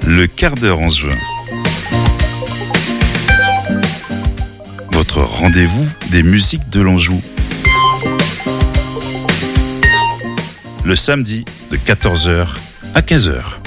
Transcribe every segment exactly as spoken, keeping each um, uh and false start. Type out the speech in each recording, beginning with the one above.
Le quart d'heure en juin. Votre rendez-vous des musiques de l'Anjou. Le samedi de quatorze heures à quinze heures.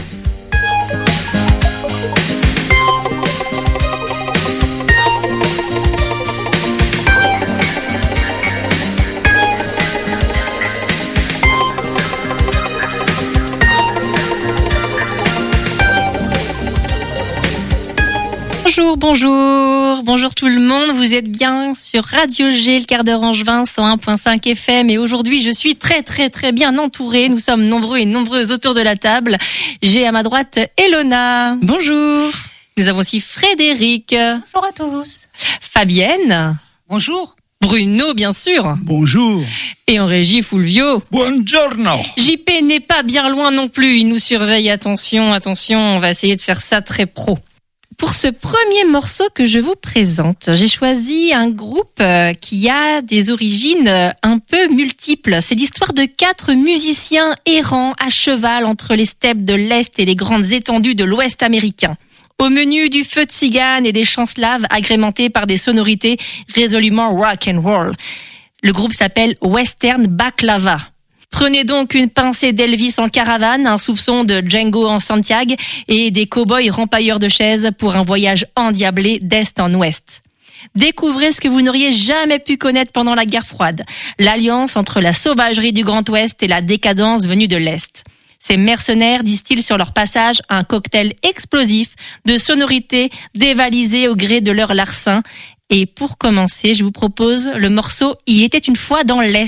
Bonjour, bonjour, bonjour tout le monde, vous êtes bien sur Radio G, le quart d'heure angevin, cent un virgule cinq F M, et aujourd'hui je suis très très très bien entourée, nous sommes nombreux et nombreuses autour de la table. J'ai à ma droite Elona. Bonjour. Nous avons aussi Frédéric. Bonjour à tous. Fabienne. Bonjour. Bruno, bien sûr. Bonjour. Et en régie, Fulvio. Buongiorno. J P n'est pas bien loin non plus, il nous surveille, attention, attention, on va essayer de faire ça très pro. Pour ce premier morceau que je vous présente, j'ai choisi un groupe qui a des origines un peu multiples. C'est l'histoire de quatre musiciens errants à cheval entre les steppes de l'Est et les grandes étendues de l'Ouest américain. Au menu du feu de cigane et des chants slaves agrémentés par des sonorités résolument rock and roll. Le groupe s'appelle Western Baklava. Prenez donc une pincée d'Elvis en caravane, un soupçon de Django en Santiago et des cow-boys rempailleurs de chaises pour un voyage endiablé d'Est en Ouest. Découvrez ce que vous n'auriez jamais pu connaître pendant la guerre froide, l'alliance entre la sauvagerie du Grand Ouest et la décadence venue de l'Est. Ces mercenaires distillent sur leur passage un cocktail explosif de sonorités dévalisées au gré de leur larcin. Et pour commencer, je vous propose le morceau « Il était une fois dans l'Est ».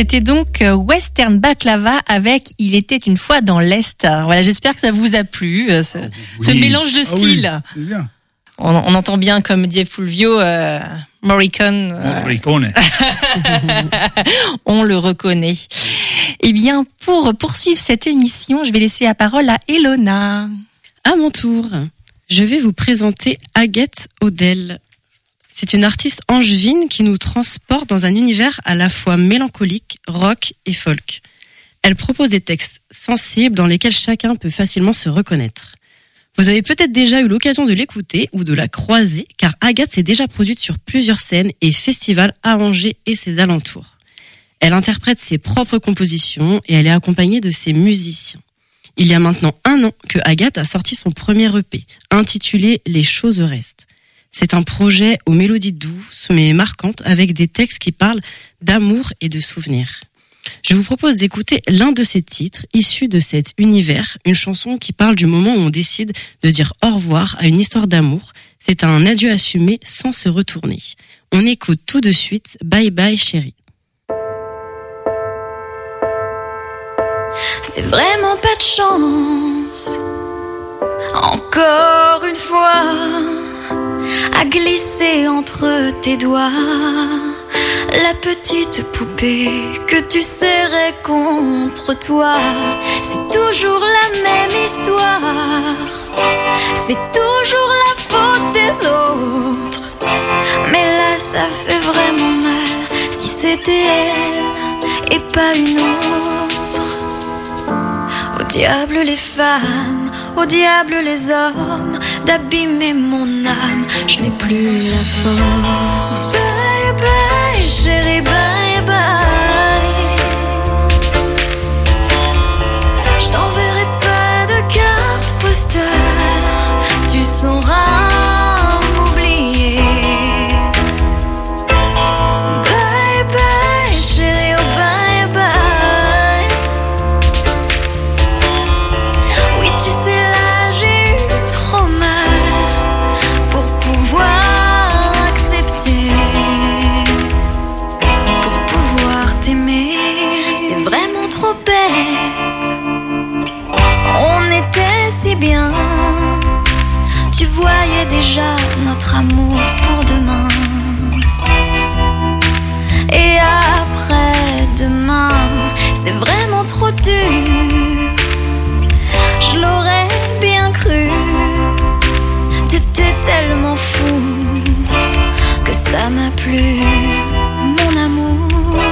C'était donc Western Baklava avec Il était une fois dans l'Est. Voilà, j'espère que ça vous a plu, ce, oui. ce mélange de styles. Ah oui, c'est bien. On, on entend bien, comme dit Fulvio, euh, Morricone. Euh... Morricone. On le reconnaît. Eh bien, pour poursuivre cette émission, je vais laisser la parole à Elona. À mon tour, je vais vous présenter Agathe Odell. C'est une artiste angevine qui nous transporte dans un univers à la fois mélancolique, rock et folk. Elle propose des textes sensibles dans lesquels chacun peut facilement se reconnaître. Vous avez peut-être déjà eu l'occasion de l'écouter ou de la croiser, car Agathe s'est déjà produite sur plusieurs scènes et festivals à Angers et ses alentours. Elle interprète ses propres compositions et elle est accompagnée de ses musiciens. Il y a maintenant un an que Agathe a sorti son premier E P, intitulé « Les choses restent ». C'est un projet aux mélodies douces mais marquantes avec des textes qui parlent d'amour et de souvenirs. Je vous propose d'écouter l'un de ces titres issus de cet univers, une chanson qui parle du moment où on décide de dire au revoir à une histoire d'amour. C'est un adieu assumé sans se retourner. On écoute tout de suite Bye Bye Chérie. C'est vraiment pas de chance, encore une fois, à glisser entre tes doigts la petite poupée que tu serrais contre toi. C'est toujours la même histoire, c'est toujours la faute des autres. Mais là ça fait vraiment mal, si c'était elle et pas une autre. Au diable les femmes, au diable les hommes, d'abîmer mon âme, je n'ai plus la force. Bye bye chérie, bye bye. Je t'enverrai pas de carte postale, tu sauras m'oublier. Bye bye chérie, oh bye bye. Oui tu sais là j'ai eu trop mal pour pouvoir accepter, pour pouvoir t'aimer. C'est vraiment trop bête, on était si bien. Tu voyais déjà notre amour pour demain. Et après demain, c'est vraiment trop dur. Je l'aurais bien cru, t'étais tellement fou que ça m'a plu, mon amour.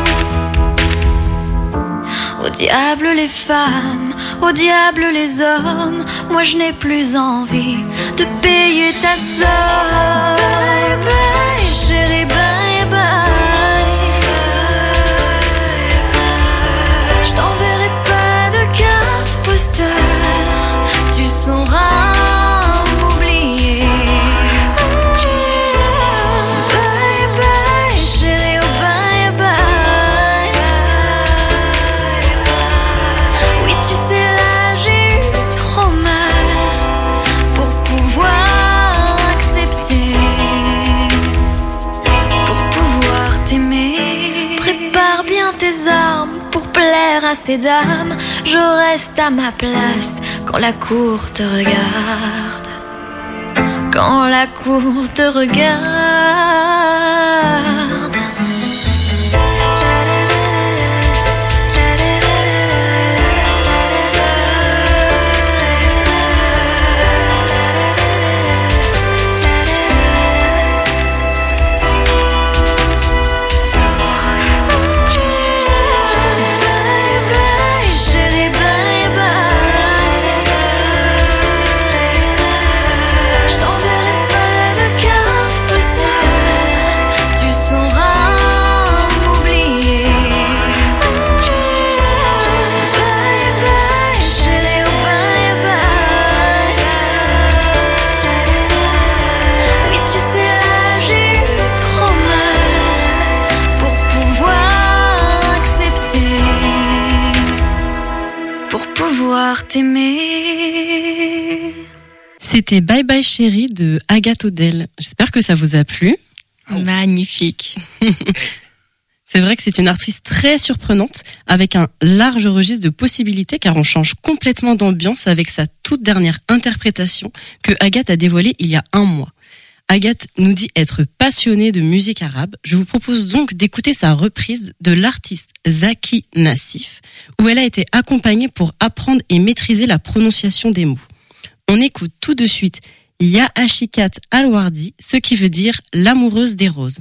Au diable les femmes, au diable les hommes, moi je n'ai plus envie de payer ta somme. Bye bye chérie, bye bye. Je t'enverrai pas de carte postale, tu sauras m'oublier. Bye bye chérie, oh bye bye. Oui tu sais là j'ai eu trop mal pour pouvoir accepter, pour pouvoir t'aimer. Prépare bien tes armes pour plaire à ces dames. Je reste à ma place quand la cour te regarde, quand la cour te regarde. Bye bye chérie, bye bye. Je t'enverrai pas de carte postale, tu sauras m'oublier. Bye bye chérie, oh bye bye. Oui tu sais là j'ai eu trop mal pour pouvoir accepter, pour pouvoir t'aimer. C'était Bye Bye Chérie de Agathe Odell. J'espère que ça vous a plu. Magnifique. C'est vrai que c'est une artiste très surprenante, avec un large registre de possibilités, car on change complètement d'ambiance avec sa toute dernière interprétation que Agathe a dévoilée il y a un mois. Agathe nous dit être passionnée de musique arabe. Je vous propose donc d'écouter sa reprise de l'artiste Zaki Nassif, où elle a été accompagnée pour apprendre et maîtriser la prononciation des mots. On écoute tout de suite Ya Ashikat Al-Wardi, ce qui veut dire l'amoureuse des roses.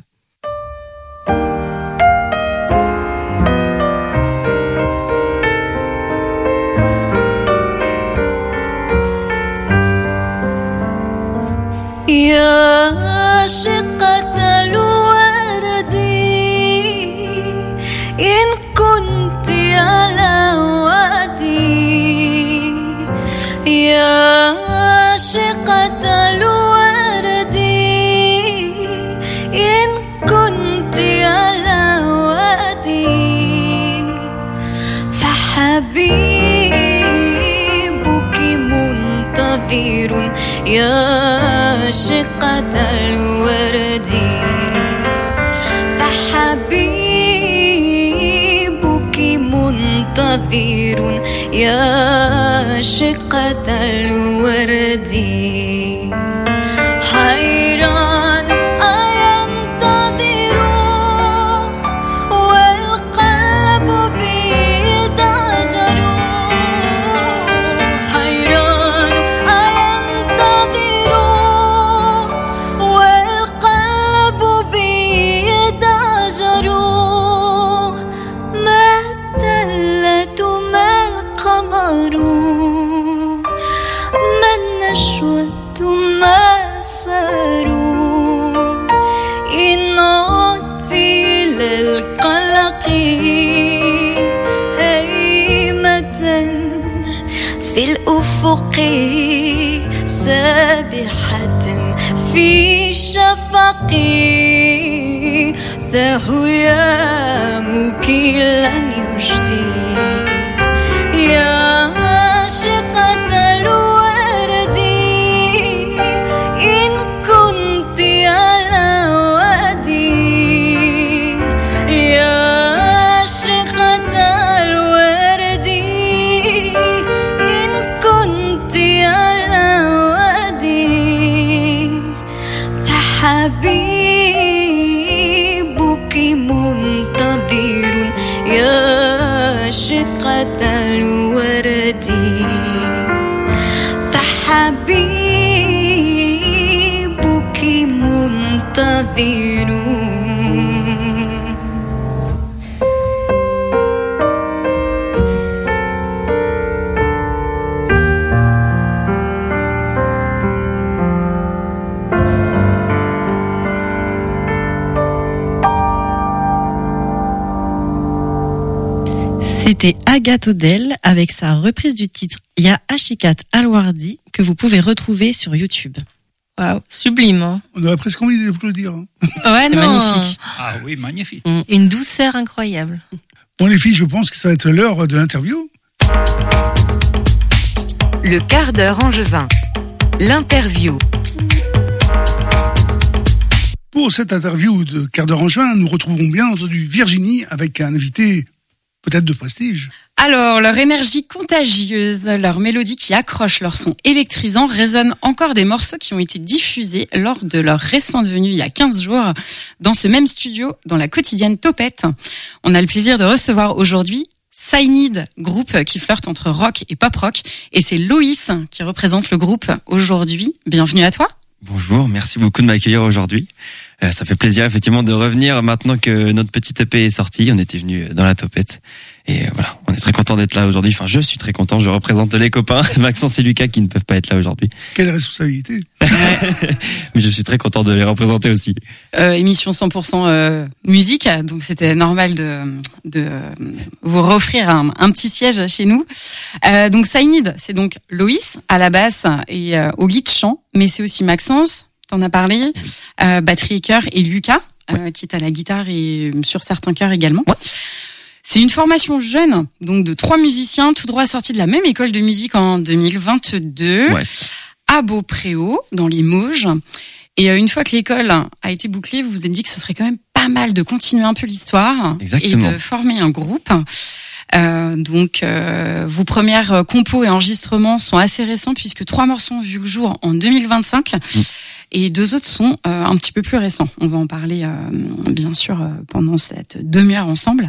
يا عاشقة الورد إن كنت على وادي يا عاشقة الورد إن كنت على وادي فحبيبك منتظر يا عاشقة الورد فحبيبك منتظر يا عاشقة الورد حيران أينتظر والقلب بيدعجر حيران أينتظر والقلب بيدعجر ما التلة ما القمر ما النشوة ما السهر إن عدتي للقلق هيمة في الأفق سابحة في شفق ذا يا مكيلا يجدي يا عاشقة الورد إن كنت على وادي يا عاشقة الورد إن كنت على وادي فحبيبك منتظر يا عاشقة الورد فحبيبك منتظر. C'était Agathe Odell avec sa reprise du titre Ya Ashikat Al-Wardi que vous pouvez retrouver sur YouTube. Waouh, sublime. Hein. On aurait presque envie d'applaudir. Hein. Ouais, c'est non. magnifique. Ah oui, magnifique. Mm. Une douceur incroyable. Bon les filles, je pense que ça va être l'heure de l'interview. Le quart d'heure angevin. L'interview. Pour cette interview de quart d'heure en juin, nous retrouvons bien entendu Virginie avec un invité peut-être de prestige. Alors, leur énergie contagieuse, leur mélodie qui accroche, leur son électrisant résonnent encore des morceaux qui ont été diffusés lors de leur récente venue il y a quinze jours dans ce même studio, dans la quotidienne Topette. On a le plaisir de recevoir aujourd'hui Cyanide, groupe qui flirte entre rock et pop rock. Et c'est Loïs qui représente le groupe aujourd'hui. Bienvenue à toi. Bonjour, merci beaucoup de m'accueillir aujourd'hui. Euh, ça fait plaisir effectivement de revenir maintenant que notre petit E P est sorti. On était venu dans la Topette et euh, voilà, on est très content d'être là aujourd'hui. Enfin, je suis très content. Je représente les copains Maxence et Lucas qui ne peuvent pas être là aujourd'hui. Quelle responsabilité. Mais je suis très content de les représenter aussi. Euh, émission cent pour cent euh, musique, donc c'était normal de, de euh, vous offrir un, un petit siège chez nous. Euh, donc Cyanide, c'est donc Loïs à la basse et euh, au guide chant, mais c'est aussi Maxence, t'en as parlé, euh, batterie et chœur, et Lucas euh, ouais. qui est à la guitare et sur certains chœurs également. Ouais. C'est une formation jeune, donc de trois musiciens, tout droit sortis de la même école de musique en deux mille vingt-deux, ouais. à Beaupréau, dans les Mauges. Et une fois que l'école a été bouclée, vous vous êtes dit que ce serait quand même pas pas mal de continuer un peu l'histoire Exactement. et de former un groupe. Euh, donc, euh, vos premières compos et enregistrements sont assez récents puisque trois morceaux ont vu le jour en deux mille vingt-cinq mmh. et deux autres sont euh, un petit peu plus récents. On va en parler euh, bien sûr euh, pendant cette demi-heure ensemble.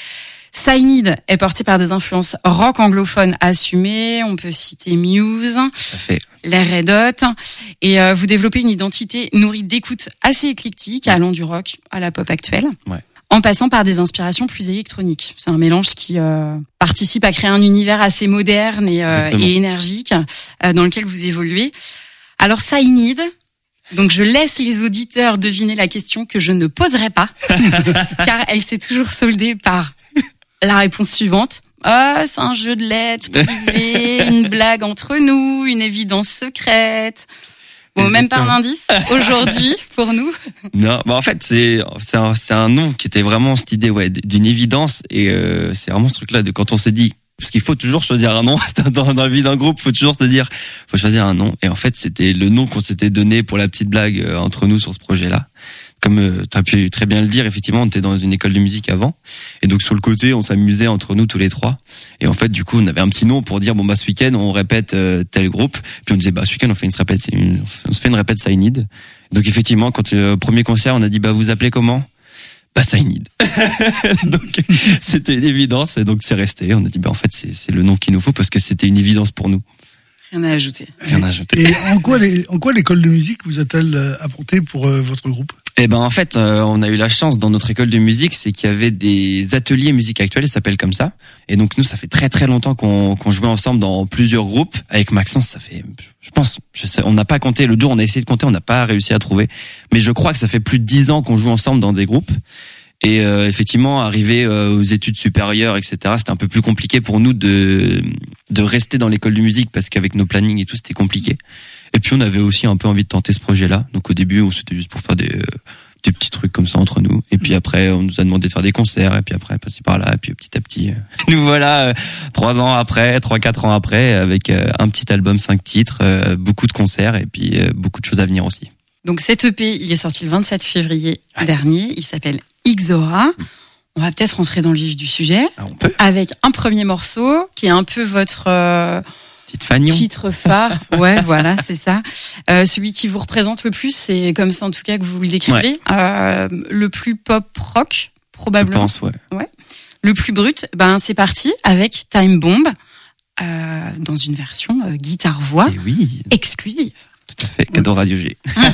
Cyanide est porté par des influences rock anglophones assumées. On peut citer Muse, Ça fait. les Red Hot, et euh, vous développez une identité nourrie d'écoutes assez éclectiques, allant du rock à la pop actuelle, Ouais. en passant par des inspirations plus électroniques. C'est un mélange qui euh, participe à créer un univers assez moderne et, euh, et énergique euh, dans lequel vous évoluez. Alors Cyanide, donc je laisse les auditeurs deviner la question que je ne poserai pas, car elle s'est toujours soldée par la réponse suivante. Ah, c'est un jeu de lettres privé, une blague entre nous, une évidence secrète. Bon, même pas un indice aujourd'hui pour nous. Non, bah en fait c'est c'est un, c'est un nom qui était vraiment cette idée ouais d'une évidence et euh, c'est vraiment ce truc là de quand on s'est dit parce qu'il faut toujours choisir un nom dans, dans la vie d'un groupe, faut toujours se dire faut choisir un nom et en fait c'était le nom qu'on s'était donné pour la petite blague euh, entre nous sur ce projet-là. Comme euh, tu as pu très bien le dire, effectivement, on était dans une école de musique avant. Et donc, sur le côté, on s'amusait entre nous tous les trois. Et en fait, du coup, on avait un petit nom pour dire, bon, bah, ce week-end, on répète euh, tel groupe. Puis on disait, bah, ce week-end, on fait une répète, une, on se fait une répète Cyanide. Donc, effectivement, quand euh, premier concert, on a dit, bah, vous appelez comment? Bah, Cyanide. Donc, c'était une évidence. Et donc, c'est resté. On a dit, bah, en fait, c'est, c'est le nom qu'il nous faut parce que c'était une évidence pour nous. Rien à ajouter. Rien à ajouter. Et en quoi, les, en quoi l'école de musique vous a-t-elle apporté pour euh, votre groupe? Eh ben en fait, euh, on a eu la chance dans notre école de musique, c'est qu'il y avait des ateliers musique actuelle, ça s'appelle comme ça. Et donc nous, ça fait très très longtemps qu'on, qu'on jouait ensemble dans plusieurs groupes. Avec Maxence, ça fait, je pense, je sais, on n'a pas compté. Le jour, on a essayé de compter, on n'a pas réussi à trouver. Mais je crois que ça fait plus de dix ans qu'on joue ensemble dans des groupes. Et euh, effectivement, arriver euh, aux études supérieures, et cetera, c'était un peu plus compliqué pour nous de de rester dans l'école de musique parce qu'avec nos plannings et tout, c'était compliqué. Et puis on avait aussi un peu envie de tenter ce projet-là. Donc au début, c'était juste pour faire des euh, des petits trucs comme ça entre nous. Et puis après, on nous a demandé de faire des concerts. Et puis après, passer par là. Et puis petit à petit, euh, nous voilà euh, trois ans après, trois quatre ans après, avec euh, un petit album, cinq titres, euh, beaucoup de concerts et puis euh, beaucoup de choses à venir aussi. Donc cet E P, il est sorti le vingt-sept février Ouais. dernier. Il s'appelle Ixora. On va peut-être rentrer dans le vif du sujet Ah, on peut. avec un premier morceau qui est un peu votre euh, Petite fagnon. titre phare. Ouais, voilà, c'est ça. Euh, celui qui vous représente le plus, c'est comme ça en tout cas que vous le décrivez. Ouais. Euh, le plus pop rock, Je probablement. pense, ouais. Le plus brut, ben c'est parti avec Time Bomb euh, dans une version euh, guitare-voix Et oui, exclusive. tout à fait. Cadeau Radio G.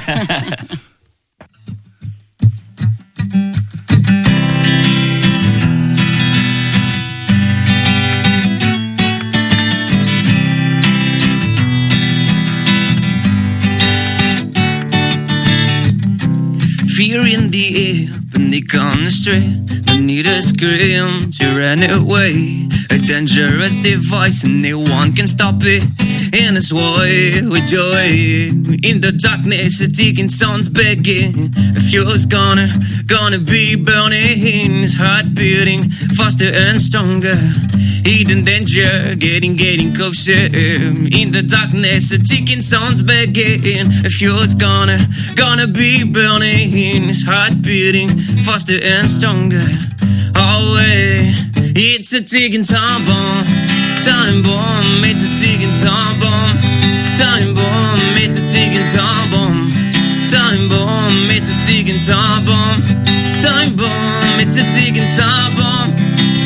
Fear in the air, panic on the street. I need a scream to run away. A dangerous device and no one can stop it. And that's why we do it. In the darkness, the ticking sounds begging. The fuel's gonna, gonna be burning. His heart beating faster and stronger. Hidden danger, getting, getting closer. In the darkness, the ticking sounds begging. The fuel's gonna, gonna be burning. His heart beating faster and stronger. Oh, wait, it's a ticking time bomb. Time bomb, it's a ticking time bomb. Time bomb, it's a ticking time bomb. Time bomb, it's a ticking time bomb. Time bomb, it's a ticking time bomb.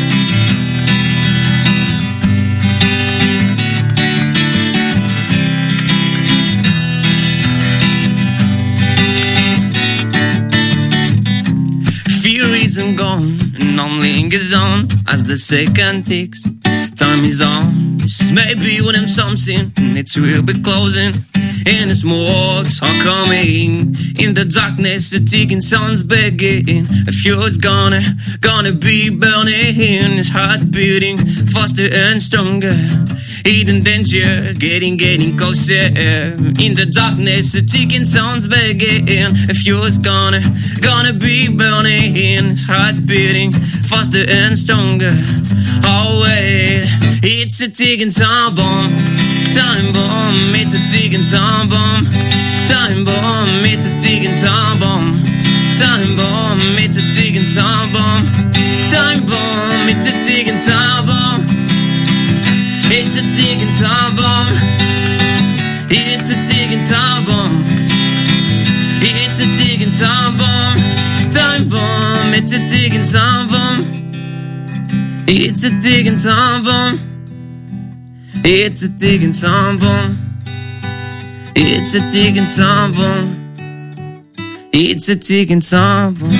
Fear isn't gone, and none lingers on as the second ticks. Time is on. This may be when I'm something, and it's real bit closing. And the smokes are coming. In the darkness, the ticking sounds begging. A fuel's gonna, gonna be burning. His heart beating faster and stronger. Hidden danger, getting, getting closer. In the darkness, the ticking sounds begging. A fuel's gonna, gonna be burning. His heart beating faster and stronger. Oh wait, it's a ticking time bomb. Time bomb, it's a ticking time bomb. Time bomb, it's a ticking time bomb. Time bomb, it's a ticking time bomb. Time bomb, it's a ticking time bomb. It's a ticking time bomb. It's a ticking time bomb. It's a ticking time bomb. Time bomb, it's a ticking time bomb. It's a ticking time bomb. It's a ticking time bomb. It's a ticking time bomb. It's a ticking time bomb.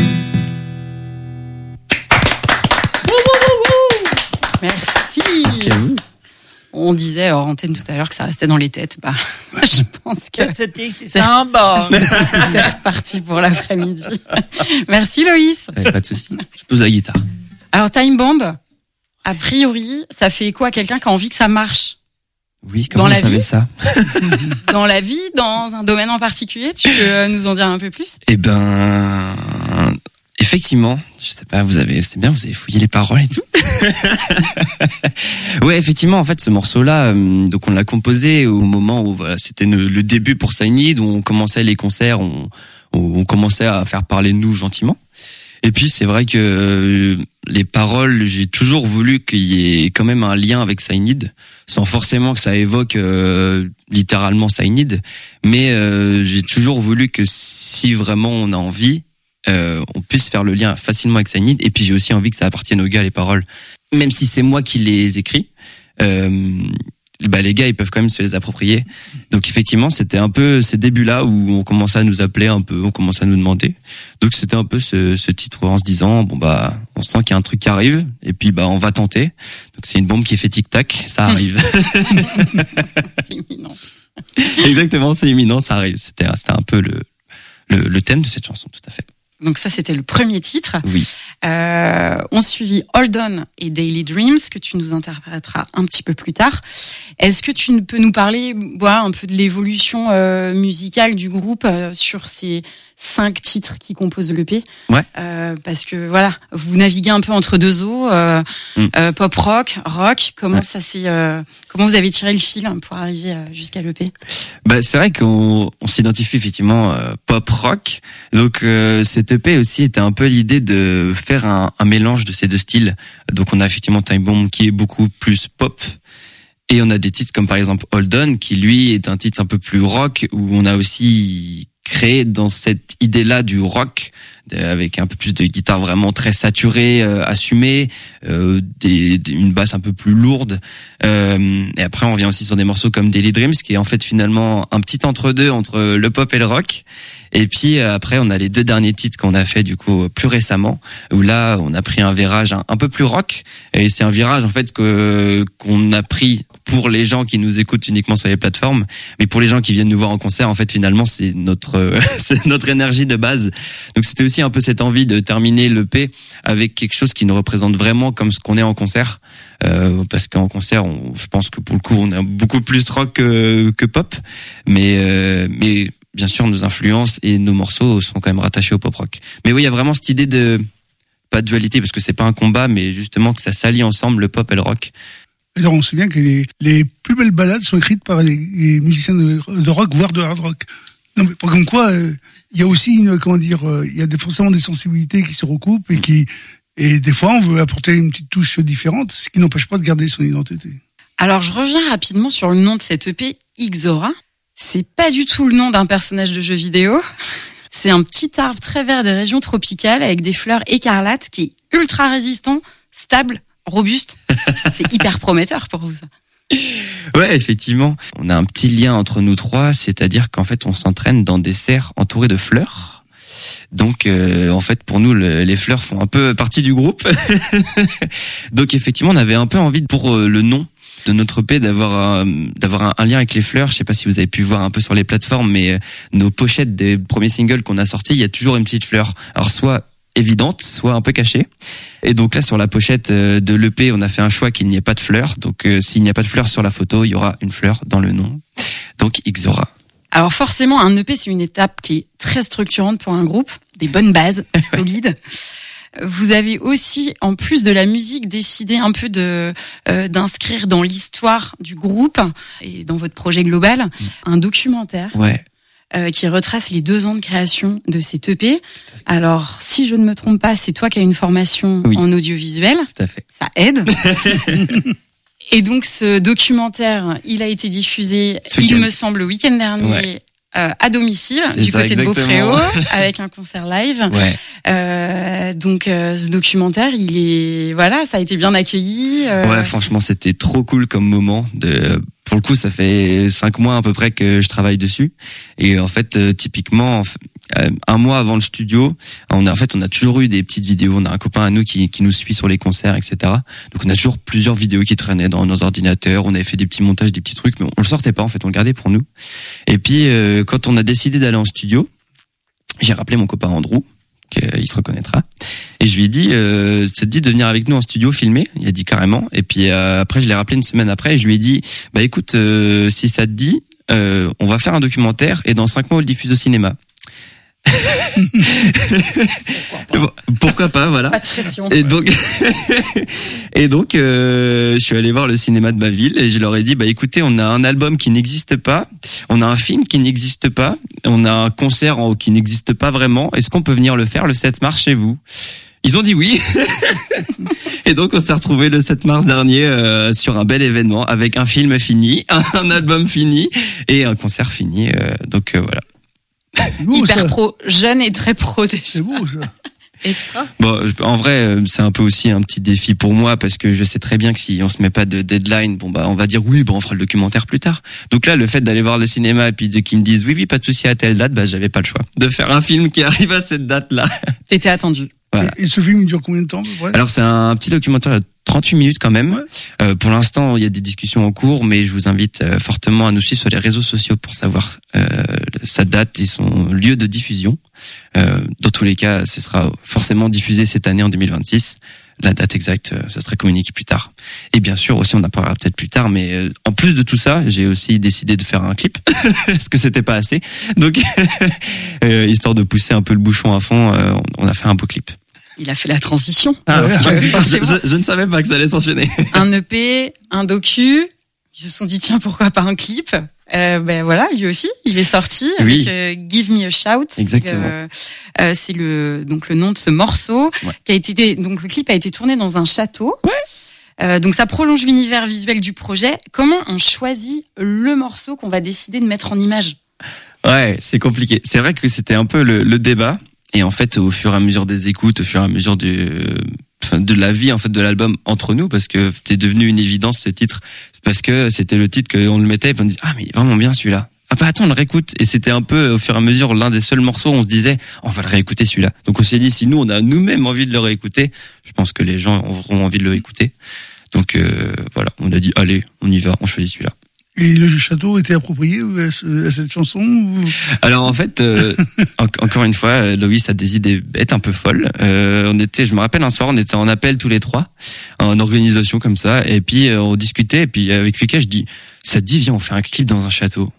Merci. Merci à vous. On disait hors antenne tout à l'heure que ça restait dans les têtes. Bah, je pense que C'est un bon. c'est reparti pour l'après-midi. Merci Loïs. Ouais, pas de souci. Je pose la guitare. Alors Time Bomb, a priori, ça fait écho à quelqu'un qui a envie que ça marche. Oui, comment Dans vous la savez vie ça? Dans la vie, dans un domaine en particulier, tu peux nous en dire un peu plus? Eh ben, effectivement, je sais pas, vous avez, c'est bien, vous avez fouillé les paroles et tout. Ouais, effectivement, en fait, ce morceau-là, euh, donc on l'a composé au moment où voilà, c'était ne- le début pour Saïnid, où on commençait les concerts, on, on commençait à faire parler de nous gentiment. Et puis c'est vrai que euh, les paroles, j'ai toujours voulu qu'il y ait quand même un lien avec Saïnid, sans forcément que ça évoque euh, littéralement Saïnid, mais euh, j'ai toujours voulu que si vraiment on a envie, euh, on puisse faire le lien facilement avec Saïnid. Et puis j'ai aussi envie que ça appartienne aux gars, les paroles, même si c'est moi qui les écris. Euh, bah les gars ils peuvent quand même se les approprier. Donc effectivement c'était un peu ces débuts-là où on commençait à nous appeler un peu, on commençait à nous demander. Donc c'était un peu ce, ce titre en se disant bon bah on sent qu'il y a un truc qui arrive et puis bah on va tenter. Donc c'est une bombe qui fait tic tac, ça arrive. C'est imminent. Exactement, c'est imminent, ça arrive. C'était c'était un peu le, le le thème de cette chanson, tout à fait. Donc ça, c'était le premier titre. Oui. Euh, on suivit Hold On et Daily Dreams, que tu nous interpréteras un petit peu plus tard. Est-ce que tu peux nous parler voilà, un peu de l'évolution euh, musicale du groupe euh, sur ces cinq titres qui composent l'E P? Ouais. Euh, parce que voilà, vous naviguez un peu entre deux eaux, euh, Mm. euh, pop rock, rock. Comment Ouais. ça s'est, euh, comment vous avez tiré le fil pour arriver euh, jusqu'à l'E P? Bah c'est vrai qu'on on s'identifie effectivement euh, pop rock. Donc euh, cette E P aussi était un peu l'idée de faire un, un mélange de ces deux styles. Donc on a effectivement Time Bomb qui est beaucoup plus pop. Et on a des titres comme par exemple Hold On qui lui est un titre un peu plus rock où on a aussi créé dans cette idée-là du rock avec un peu plus de guitare vraiment très saturée, euh, assumée, euh, des, des, une basse un peu plus lourde. Euh, et après on revient aussi sur des morceaux comme Daily Dreams qui est en fait finalement un petit entre-deux entre le pop et le rock. Et puis euh, après on a les deux derniers titres qu'on a fait du coup plus récemment où là on a pris un virage un, un peu plus rock et c'est un virage en fait que qu'on a pris pour les gens qui nous écoutent uniquement sur les plateformes, mais pour les gens qui viennent nous voir en concert en fait finalement c'est notre c'est notre énergie de base. Donc c'était aussi un peu cette envie de terminer l'E P avec quelque chose qui nous représente vraiment comme ce qu'on est en concert, euh, parce qu'en concert on, je pense que pour le coup on est beaucoup plus rock que, que pop, mais euh, mais bien sûr, nos influences et nos morceaux sont quand même rattachés au pop rock. Mais oui, il y a vraiment cette idée de, pas de dualité, parce que c'est pas un combat, mais justement que ça s'allie ensemble, le pop et le rock. Alors, on sait bien que les, les plus belles ballades sont écrites par les, les musiciens de, de rock, voire de hard rock. Non, mais comme quoi, il euh, y a aussi une, comment dire, il euh, y a des, forcément des sensibilités qui se recoupent et qui, et des fois, on veut apporter une petite touche différente, ce qui n'empêche pas de garder son identité. Alors, je reviens rapidement sur le nom de cette E P, Ixora. C'est pas du tout le nom d'un personnage de jeu vidéo. C'est un petit arbre très vert des régions tropicales avec des fleurs écarlates qui est ultra résistant, stable, robuste. C'est hyper prometteur pour vous, ça. Ouais, effectivement. On a un petit lien entre nous trois, c'est-à-dire qu'en fait, on s'entraîne dans des serres entourées de fleurs. Donc, euh, en fait, pour nous, le, les fleurs font un peu partie du groupe. Donc, effectivement, on avait un peu envie, pour euh, le nom de notre E P, d'avoir un, d'avoir un, un lien avec les fleurs. Je sais pas si vous avez pu voir un peu sur les plateformes, mais euh, nos pochettes des premiers singles qu'on a sortis, il y a toujours une petite fleur. Alors, soit évidente, soit un peu cachée. Et donc là, sur la pochette euh, de l'E P, on a fait un choix qu'il n'y ait pas de fleurs. Donc, euh, s'il n'y a pas de fleurs sur la photo, il y aura une fleur dans le nom. Donc, Ixora. Alors forcément, un E P, c'est une étape qui est très structurante pour un groupe, des bonnes bases solides. Vous avez aussi, en plus de la musique, décidé un peu de euh, d'inscrire dans l'histoire du groupe et dans votre projet global un documentaire. Ouais. euh, qui retrace les deux ans de création de cet E P. Alors, si je ne me trompe pas, c'est toi qui as une formation oui. en audiovisuel. Tout à fait. Ça aide. Et donc, ce documentaire, il a été diffusé, Ce il week-end. me semble, le week-end dernier. Ouais. Euh, à domicile, C'est du ça, côté exactement. de Beaupréau, avec un concert live. Ouais. Euh, donc euh, ce documentaire, il est voilà, ça a été bien accueilli. Euh... Ouais, franchement, c'était trop cool comme moment. De, pour le coup, ça fait cinq mois à peu près que je travaille dessus. Et en fait, euh, typiquement, en fait, euh, un mois avant le studio, on a en fait, on a toujours eu des petites vidéos. On a un copain à nous qui, qui nous suit sur les concerts, et cetera. Donc, on a toujours plusieurs vidéos qui traînaient dans nos ordinateurs. On avait fait des petits montages, des petits trucs, mais on, on le sortait pas. En fait, on le gardait pour nous. Et puis, euh, quand on a décidé d'aller en studio, j'ai rappelé mon copain Andrew, qu'il se reconnaîtra. Et je lui ai dit, euh, ça te dit de venir avec nous en studio filmer? Il a dit carrément. Et puis euh, après, je l'ai rappelé une semaine après et je lui ai dit, bah écoute, euh, si ça te dit, euh, on va faire un documentaire et dans cinq mois, on le diffuse au cinéma. Pourquoi pas, Pourquoi pas voilà. Pas de pression. Et donc, et donc, euh, je suis allé voir le cinéma de ma ville et je leur ai dit, bah écoutez, on a un album qui n'existe pas, on a un film qui n'existe pas, on a un concert en, qui n'existe pas vraiment. Est-ce qu'on peut venir le faire le sept mars chez vous? Ils ont dit oui. Et donc on s'est retrouvé le sept mars dernier euh, sur un bel événement avec un film fini, un album fini et un concert fini. Euh, donc euh, voilà. Beau, Hyper ça. pro, jeune et très pro déjà. C'est beau ça. Extra. Bon, en vrai, c'est un peu aussi un petit défi pour moi parce que je sais très bien que si on se met pas de deadline, bon bah on va dire oui, bon on fera le documentaire plus tard. Donc là, le fait d'aller voir le cinéma et puis de qu'ils me disent oui oui, pas de souci à telle date, bah j'avais pas le choix de faire un film qui arrive à cette date-là. T'étais attendu. Voilà. Et, et ce film il dure combien de temps à peu près? Alors c'est un petit documentaire de trente-huit minutes quand même. Ouais. Euh, pour l'instant, il y a des discussions en cours, mais je vous invite euh, fortement à nous suivre sur les réseaux sociaux pour savoir euh, sa date et son lieu de diffusion. Euh, dans tous les cas, ce sera forcément diffusé cette année en deux mille vingt-six. La date exacte, euh, ça sera communiqué plus tard. Et bien sûr, aussi, on en parlera peut-être plus tard, mais euh, en plus de tout ça, j'ai aussi décidé de faire un clip, parce que c'était pas assez. Donc, euh, histoire de pousser un peu le bouchon à fond, euh, on a fait un beau clip. Il a fait la transition. Ah, Parce que je, forcément, je- je ne savais pas que ça allait s'enchaîner. un E P, un docu. Ils se sont dit tiens pourquoi pas un clip. Euh, ben voilà, lui aussi, il est sorti Oui. avec euh, Give Me a Shout. Exactement. Euh, euh, c'est le donc le nom de ce morceau Ouais. qui a été donc le clip a été tourné dans un château. Ouais. Euh, donc ça prolonge l'univers visuel du projet. Comment on choisit le morceau qu'on va décider de mettre en image? Ouais, c'est compliqué. C'est vrai que c'était un peu le, le débat. Et en fait, au fur et à mesure des écoutes, au fur et à mesure du, enfin, de la vie en fait de l'album entre nous, parce que c'était devenu une évidence ce titre, parce que c'était le titre qu'on le mettait et puis on disait ah mais il est vraiment bien celui-là. Ah bah attends, on le réécoute. Et c'était un peu au fur et à mesure l'un des seuls morceaux où on se disait on va le réécouter celui-là. Donc on s'est dit si nous on a nous-mêmes envie de le réécouter, je pense que les gens auront envie de le réécouter. Donc euh, voilà, on a dit allez, on y va, on choisit celui-là. Et le château était approprié à, ce- à cette chanson ou... Alors en fait, euh, en- encore une fois, euh, Loïs a des idées bêtes un peu folles. Euh, on était, je me rappelle un soir, on était en appel tous les trois, en organisation comme ça, et puis euh, on discutait, et puis avec Lucas, je dis, ça te dit, viens, on fait un clip dans un château.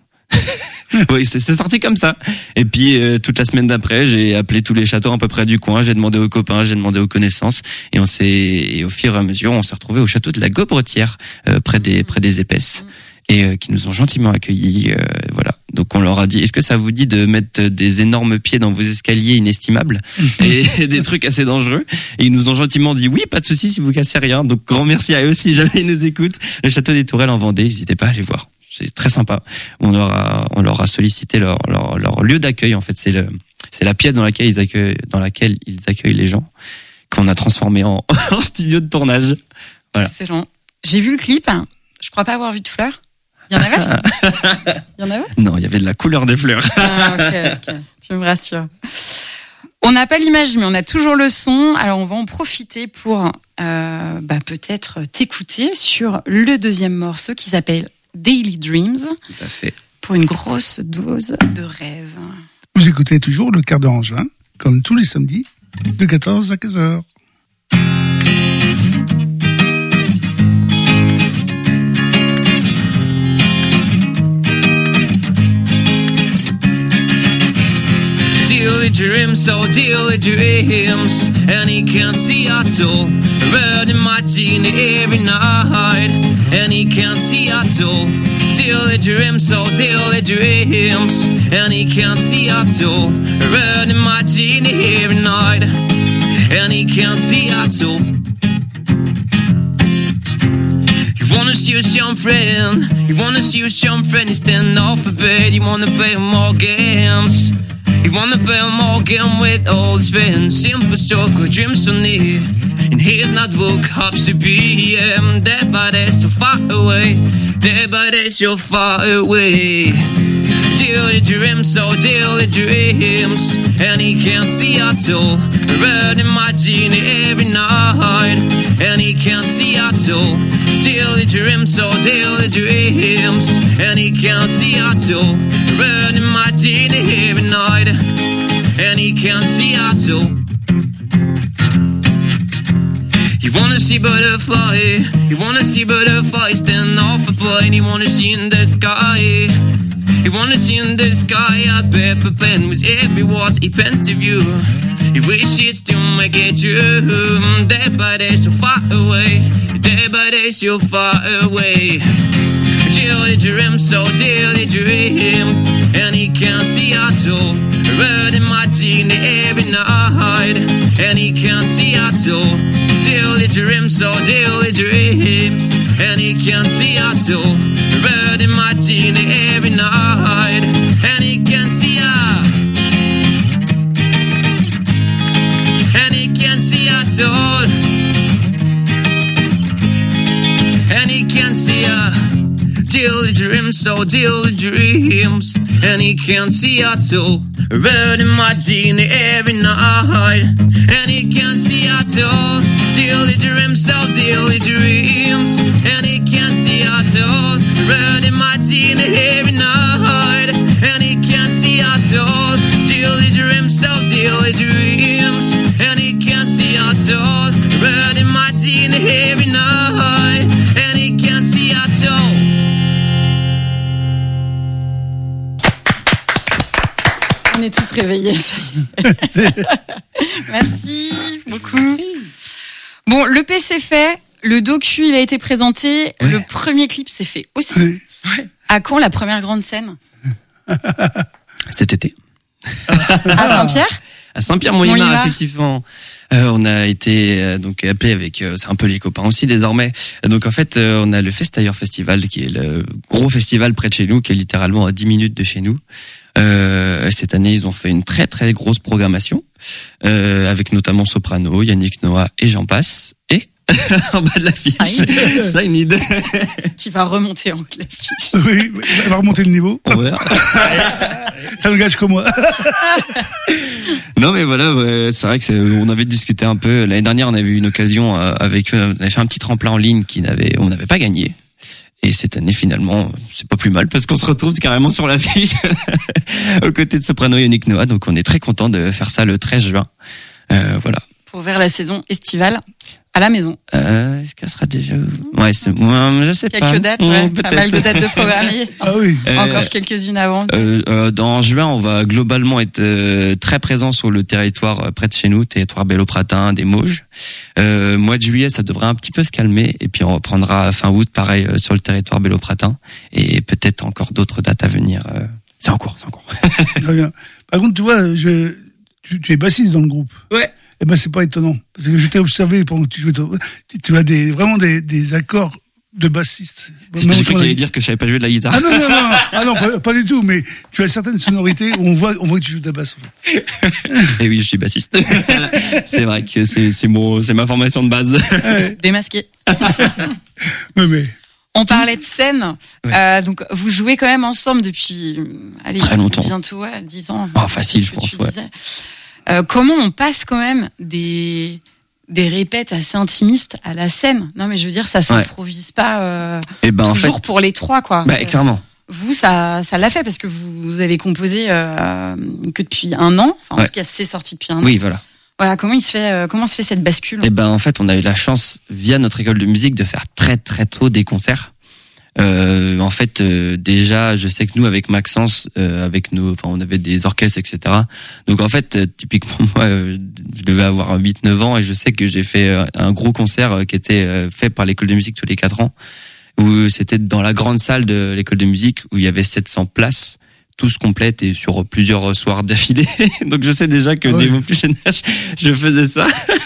Oui, c'est c'est sorti comme ça. Et puis euh, toute la semaine d'après, j'ai appelé tous les châteaux à peu près du coin, j'ai demandé aux copains, j'ai demandé aux connaissances, et on s'est, et au fur et à mesure, on s'est retrouvé au château de la Gobretière, euh, près des près des Épaisses. Et euh, qui nous ont gentiment accueillis, euh, voilà. Donc on leur a dit, est-ce que ça vous dit de mettre des énormes pieds dans vos escaliers inestimables et des trucs assez dangereux? Et ils nous ont gentiment dit oui, pas de souci si vous cassez rien. Donc grand merci à eux si jamais ils nous écoutent. Le château des Tourelles en Vendée, n'hésitez pas à aller voir. C'est très sympa. On leur a, on leur a sollicité leur, leur, leur lieu d'accueil. En fait, c'est le, c'est la pièce dans laquelle ils accueillent, dans laquelle ils accueillent les gens, qu'on a transformé en, en studio de tournage. Voilà. Excellent. J'ai vu le clip. Je crois pas avoir vu de fleurs. Il y en avait? Il y en avait? Non, il y avait de la couleur des fleurs. Ah, ok, ok. Tu me rassures. On n'a pas l'image, mais on a toujours le son. Alors, on va en profiter pour euh, bah, peut-être t'écouter sur le deuxième morceau qui s'appelle Daily Dreams, Tout à fait. pour une grosse dose de rêve. Vous écoutez toujours le quart d'heure en juin, comme tous les samedis, de quatorze à quinze heures. Daily dreams, so daily dreams, and he can't see at all. Red in my genie every night. and he can't see at all. Till the dreams, so till the dreams, and he can't see at all. Running my genie every night, and he can't see at all. You wanna see a young friend, you wanna see a young friend, he's standing off a bed, you wanna play more games. You wanna play more game with all his friends, simple struggle, dreams so near. In his notebook, hopes to be, yeah, day by day so far away, day by day so far away. Till the dreams, so till the dreams, and he can't see at all. Running my genie every night, and he can't see at all. Till the dreams, so till the dreams, and he can't see at all. Running my genie every night, and he can't see at all. You wanna see butterfly, you wanna see butterfly stand off a plane, you wanna see in the sky. You wanna see in the sky a paper plane with every word he pens to view. You wish it's to make it true. Day by day so far away, day by day so far away. Till the dreams, so till the dreams, and he can't see at all. Running my genie every night, and he can't see at all. Till the dreams, so till the dreams, and he can't see at all. Running my genie every night, and he can't see at, and he can't see at all, and he can't see at. Till the dreams, so till the dreams, and he can't see at all. Running my genie every night, and he can't see at all. Till the dreams, so till the dreams, and he can't see at all. Running my genie every night, and he can't see at all. Till the dreams, so till the dreams, and he can't see at all. Running my genie every night, and he can't see at all. On est tous réveillés, ça y est. Merci beaucoup. Bon, le P c'est fait, le docu il a été présenté, ouais. Le premier clip s'est fait aussi. Ouais. À quand la première grande scène? Cet été. À Saint-Pierre? À Saint-Pierre-Mont-Limard, effectivement. Euh, on a été euh, donc appelé avec, euh, c'est un peu les copains aussi désormais. Donc en fait, euh, on a le Festailleur Festival, qui est le gros festival près de chez nous, qui est littéralement à dix minutes de chez nous. Euh, cette année, ils ont fait une très très grosse programmation, euh, avec notamment Soprano, Yannick Noah et j'en passe. Et en bas de l'affiche, Saïnid. Qui va remonter en haut de l'affiche. Oui, elle va remonter le niveau. On verra. Ça n'engage que moi. Non mais voilà, ouais, c'est vrai que c'est, on avait discuté un peu. L'année dernière, on avait eu une occasion euh, avec eux. On avait fait un petit tremplin en ligne qui n'avait, on n'avait pas gagné. Et cette année, finalement, c'est pas plus mal parce qu'on se retrouve carrément sur l'affiche aux côtés de Soprano et Yannick Noah. Donc, on est très content de faire ça le treize juin. Euh, voilà. Pour ouvrir la saison estivale à la maison. Euh, est-ce qu'elle sera déjà... Ouais, c'est... Ouais, je sais quelques pas. Quelques dates, ouais. Mmh, pas mal de dates de programmées. Ah oui. Encore euh, quelques-unes avant. Euh, euh, dans juin, on va globalement être euh, très présent sur le territoire euh, près de chez nous, territoire Bellopratin, des Mauges. Euh, mois de juillet, ça devrait un petit peu se calmer. Et puis, on reprendra fin août, pareil, euh, sur le territoire Bellopratin. Et peut-être encore d'autres dates à venir. Euh, c'est en cours, c'est en cours. Très bien. Par contre, tu vois, je... tu, tu es bassiste dans le groupe. Ouais. Eh ben, c'est pas étonnant. Parce que je t'ai observé pendant que tu jouais. Tu, tu as des, vraiment des, des accords de bassiste. J'ai cru qu'il allait dire que je savais pas jouer de la guitare. Ah non, non, non. Ah non, pas, pas du tout. Mais tu as certaines sonorités où on voit, on voit que tu joues de la basse. En fait. Et oui, je suis bassiste. C'est vrai que c'est, c'est mon, c'est ma formation de base. Ouais. Démasqué. Oui, mais. On parlait de scène, ouais. euh, donc vous jouez quand même ensemble depuis, allez, très longtemps. Bientôt, ouais, dix ans. Oh, facile, je pense, ouais. Euh, comment on passe quand même des des répètes assez intimistes à la scène? Non, mais je veux dire, ça s'improvise ouais. pas euh, et ben, toujours en fait, pour les trois, quoi. Bah, clairement. Vous, ça, ça l'a fait parce que vous, vous avez composé euh, que depuis un an. Enfin, en ouais. tout cas, c'est sorti depuis un an. Oui, voilà. Voilà, comment il se fait, euh, comment se fait cette bascule? Eh ben, en fait, on a eu la chance via notre école de musique de faire très très tôt des concerts. Euh, en fait, euh, déjà, je sais que nous, avec Maxence, euh, avec nos, enfin, on avait des orchestres, et cetera. Donc, en fait, euh, typiquement, moi, euh, je devais avoir huit neuf ans et je sais que j'ai fait euh, un gros concert euh, qui était euh, fait par l'école de musique tous les quatre ans. où c'était dans la grande salle de l'école de musique où il y avait sept cents places, tous complètes et sur plusieurs soirs d'affilée. Donc je sais déjà que Ouais. dès mon plus jeune âge, je faisais ça.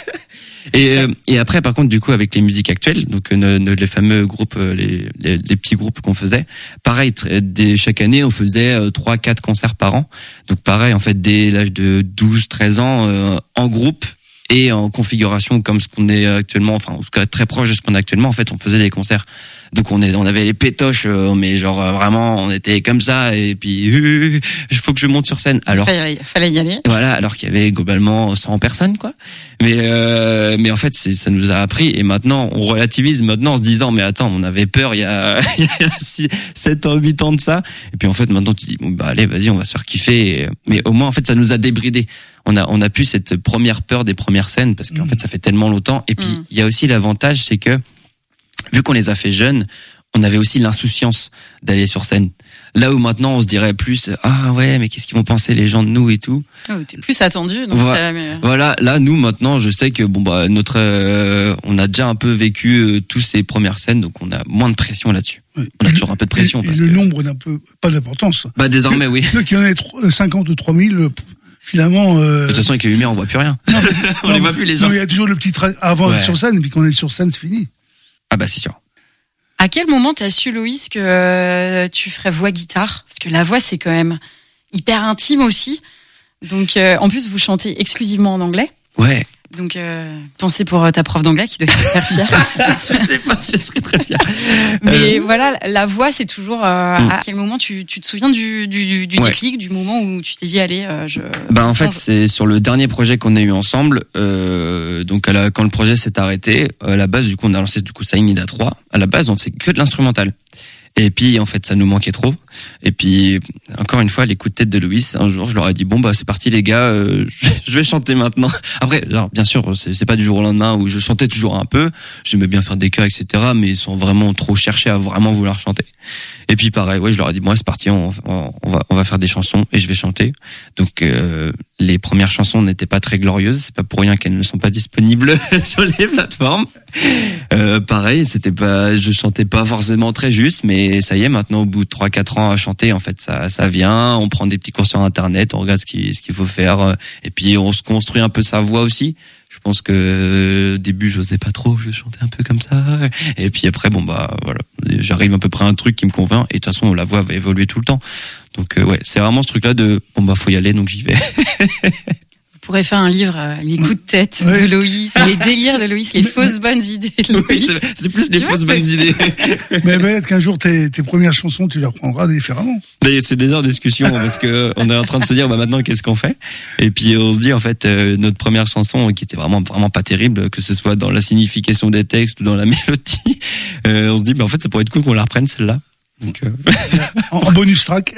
Et, euh, et après, par contre, du coup, avec les musiques actuelles, donc euh, nos- les fameux groupes, euh, les, les, les petits groupes qu'on faisait, pareil, tr- dès, chaque année, on faisait euh, trois, quatre concerts par an. Donc pareil, en fait, dès l'âge de douze, treize ans, euh, en groupe et en configuration comme ce qu'on est actuellement, enfin, en tout cas très proche de ce qu'on est actuellement, en fait, on faisait des concerts. Donc on est, on avait les pétoches, euh, mais genre euh, vraiment, on était comme ça, et puis il faut que je monte sur scène. Alors Fallait, fallait y aller. voilà, alors qu'il y avait globalement cent personnes, quoi. Mais euh, mais en fait, c'est, ça nous a appris, et maintenant on relativise maintenant en se disant mais attends, on avait peur il y a, il y a six, sept ans, huit ans de ça, et puis en fait maintenant tu dis bon bah allez, vas-y, on va se faire kiffer. Et, mais au moins en fait ça nous a débridé. On a on a pu cette première peur des premières scènes parce qu'en Mmh. fait ça fait tellement longtemps. Et puis il Mmh. y a aussi l'avantage, c'est que vu qu'on les a fait jeunes, on avait aussi l'insouciance d'aller sur scène. Là où maintenant on se dirait plus ah ouais mais qu'est-ce qu'ils vont penser les gens de nous et tout. Oh, t'es plus attendu, donc Voilà. ça, mais... Voilà, là nous maintenant je sais que bon bah notre euh, on a déjà un peu vécu euh, tous ces premières scènes, donc on a moins de pression là-dessus. Ouais. On a toujours un peu de pression Et, et parce le que nombre n'a peu, pas d'importance. bah désormais oui. Là, qu'il y en ait trois- cinquante ou trois mille, euh, finalement. Euh... De toute façon avec les lumières on voit plus rien. non, mais- on non, les mais- voit plus les non, gens. mais il y a toujours le petit tra- avant Ouais. d'être sur scène, et puis quand on est sur scène, c'est fini. Ah bah c'est sûr. À quel moment t'as su, Loïs, que euh, tu ferais voix-guitare? Parce que la voix, c'est quand même hyper intime aussi. Donc, euh, en plus, vous chantez exclusivement en anglais. Ouais. Donc, euh, pensez pour euh, ta prof d'anglais qui doit être super fière. Je sais pas, je serais très fier. Mais Euh, voilà, la voix, c'est toujours... euh, Mm. À quel moment tu, tu te souviens du, du, du Ouais. déclic, du moment où tu t'es dit, allez, euh, je... Bah en fait change. c'est sur le dernier projet qu'on a eu ensemble. Euh, donc à la, quand le projet s'est arrêté, à la base du coup on a lancé du coup Saïnida trois. À la base on faisait que de l'instrumental. Et puis en fait ça nous manquait trop. Et puis encore une fois les coups de tête de Louis. Un jour je leur ai dit bon bah c'est parti les gars, euh, je vais chanter maintenant. Après alors, bien sûr c'est, c'est pas du jour au lendemain où je chantais toujours un peu. J'aimais bien faire des chœurs et cetera. Mais ils sont vraiment trop cherchés à vraiment vouloir chanter. Et puis pareil ouais je leur ai dit bon c'est parti on, on, on va on va faire des chansons et je vais chanter. Donc euh, les premières chansons n'étaient pas très glorieuses. C'est pas pour rien qu'elles ne sont pas disponibles sur les plateformes. Euh, pareil, c'était pas, je chantais pas forcément très juste, mais ça y est, maintenant au bout de trois quatre ans à chanter, en fait, ça, ça vient. On prend des petits cours sur internet, on regarde ce qu'il, ce qu'il faut faire, et puis on se construit un peu sa voix aussi. Je pense que euh, au début, j'osais pas trop, je chantais un peu comme ça, et puis après, bon bah voilà, j'arrive à peu près à un truc qui me convainc, et de toute façon, la voix va évoluer tout le temps. Donc euh, ouais, c'est vraiment ce truc-là de bon bah faut y aller, donc j'y vais. Vous pourrez faire un livre, euh, les coups de tête Ouais. de Loïs, les délires de Loïs, les fausses bonnes idées de Oui, Loïs. c'est, c'est plus les Tu vois, fausses c'est- bonnes idées. Mais peut-être qu'un jour, tes, tes premières chansons, tu les reprendras différemment. D'ailleurs, c'est déjà en discussion parce que on est en train de se dire bah maintenant qu'est-ce qu'on fait, et puis on se dit en fait euh, notre première chanson qui était vraiment vraiment pas terrible, que ce soit dans la signification des textes ou dans la mélodie, euh, on se dit bah en fait ça pourrait être cool qu'on la reprenne celle-là. Donc euh, En, en bonus track.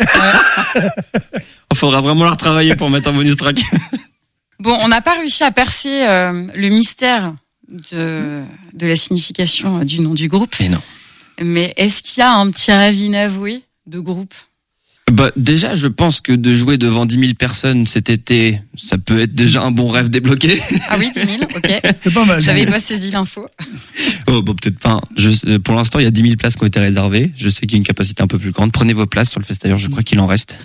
il faudra vraiment la retravailler pour mettre un bonus track. Bon, on n'a pas réussi à percer euh, le mystère de, de la signification euh, du nom du groupe. Et non. Mais est-ce qu'il y a un petit rêve inavoué de groupe? Bah déjà je pense que de jouer devant dix mille personnes cet été, ça peut être déjà un bon rêve débloqué. Ah oui, dix mille, ok. C'est pas mal. J'avais pas saisi l'info. Oh bon peut-être pas. Je, pour l'instant il y a dix mille places qui ont été réservées. Je sais qu'il y a une capacité un peu plus grande. Prenez vos places sur le festival, je crois qu'il en reste.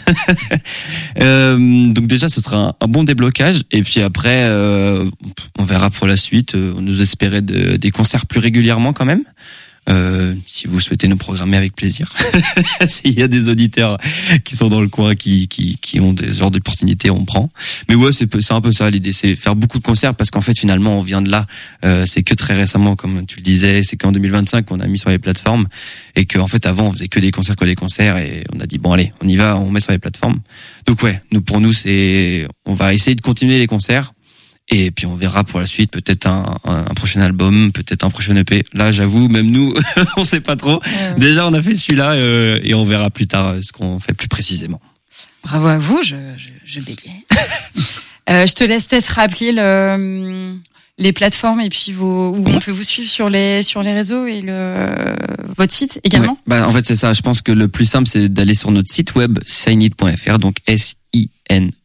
euh, donc déjà ce sera un, un bon déblocage, et puis après euh, on verra pour la suite. On nous espérait de, des concerts plus régulièrement quand même. Euh, si vous souhaitez nous programmer, avec plaisir. S'il y a des auditeurs qui sont dans le coin, qui qui qui ont des genres d'opportunités, on prend. Mais ouais, c'est c'est un peu ça l'idée, c'est faire beaucoup de concerts, parce qu'en fait finalement on vient de là. Euh, c'est que très récemment, comme tu le disais, c'est qu'en deux mille vingt-cinq qu'on a mis sur les plateformes, et qu'en fait avant on faisait que des concerts, que des concerts, et on a dit bon allez, on y va, on met sur les plateformes. Donc ouais, nous pour nous c'est, on va essayer de continuer les concerts. Et puis on verra pour la suite, peut-être un, un, un prochain album, peut-être un prochain E P. Là, j'avoue, même nous, on sait pas trop. Euh, Déjà, on a fait celui-là, euh, et on verra plus tard ce qu'on fait plus précisément. Bravo à vous, je, je, je bégayais. euh, je te laisse peut-être rappeler le, les plateformes et puis vos, où on peut vous suivre sur les, sur les réseaux et le, votre site également. Ouais. Bah, en fait, c'est ça. Je pense que le plus simple, c'est d'aller sur notre site web sainit point f r, donc S I N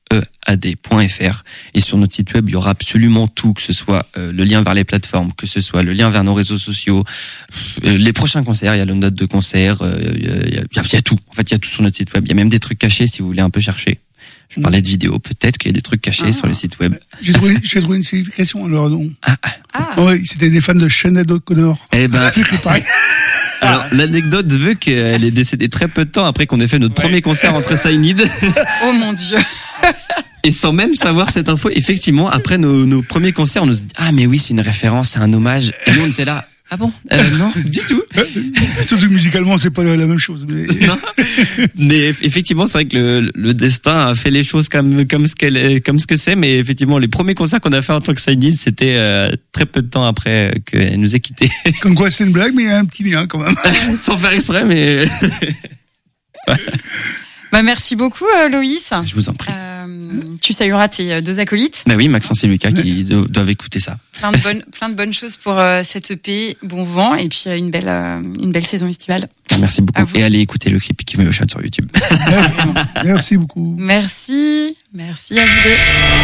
e a d point f r. Et sur notre site web, il y aura absolument tout, que ce soit euh, le lien vers les plateformes, que ce soit le lien vers nos réseaux sociaux, euh, les prochains concerts, il y a le note de concert, euh, il y, a, il, y a, il y a tout. En fait, il y a tout sur notre site web. Il y a même des trucs cachés si vous voulez un peu chercher. Je parlais de vidéos, peut-être qu'il y a des trucs cachés ah. sur le site web. J'ai trouvé, j'ai trouvé une signification à leur nom. Ah. Ah. Oui, c'était des fans de Sinéad O'Connor. Eh ben, c'est pareil. Alors, l'anecdote veut qu'elle est décédée très peu de temps après qu'on ait fait notre ouais. premier concert entre Saïnid. Oh mon Dieu. Et sans même savoir cette info, effectivement, après nos, nos premiers concerts, on nous dit, ah, mais oui, c'est une référence, c'est un hommage. Et nous, on était là. Ah bon euh, Non, du tout. Surtout que musicalement, c'est pas la même chose. Mais, non. mais effectivement, c'est vrai que le, le destin a fait les choses comme comme ce qu'elle, comme ce que c'est. Mais effectivement, les premiers concerts qu'on a fait en tant que Saïnid, c'était euh, très peu de temps après qu'elle nous ait quittés. Comme quoi, c'est une blague, mais il y a un petit lien quand même. Sans faire exprès, mais. Ouais. Bah merci beaucoup, euh, Loïs. Je vous en prie. Euh, tu salueras tes deux acolytes. Bah oui, Maxence et Lucas qui do- doivent écouter ça. Plein de bonnes, plein de bonnes choses pour euh, cette E P. Bon vent et puis euh, une belle, euh, une belle saison estivale. Merci beaucoup. Et allez écouter le clip qui met au chat sur YouTube. Merci beaucoup. Merci, merci à vous deux.